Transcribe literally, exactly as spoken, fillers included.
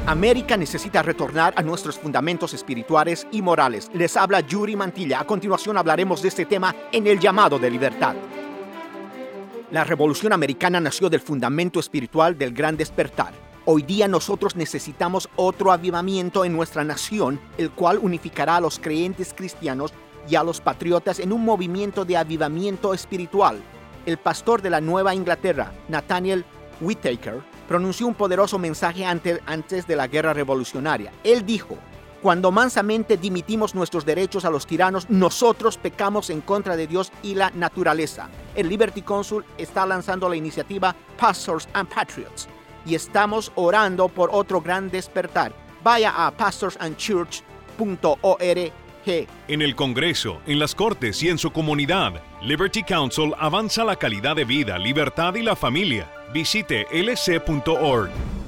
América necesita retornar a nuestros fundamentos espirituales y morales. Les habla Yuri Mantilla. A continuación hablaremos de este tema en El Llamado de Libertad. La Revolución Americana nació del fundamento espiritual del Gran Despertar. Hoy día nosotros necesitamos otro avivamiento en nuestra nación, el cual unificará a los creyentes cristianos y a los patriotas en un movimiento de avivamiento espiritual. El pastor de la Nueva Inglaterra, Nathaniel Whitaker, pronunció un poderoso mensaje ante, antes de la guerra revolucionaria. Él dijo: cuando mansamente dimitimos nuestros derechos a los tiranos, nosotros pecamos en contra de Dios y la naturaleza. El Liberty Council está lanzando la iniciativa Pastors and Patriots y estamos orando por otro gran despertar. Vaya a pastors and church punto org. En el Congreso, en las Cortes y en su comunidad, Liberty Council avanza la calidad de vida, libertad y la familia. Visite L C punto org.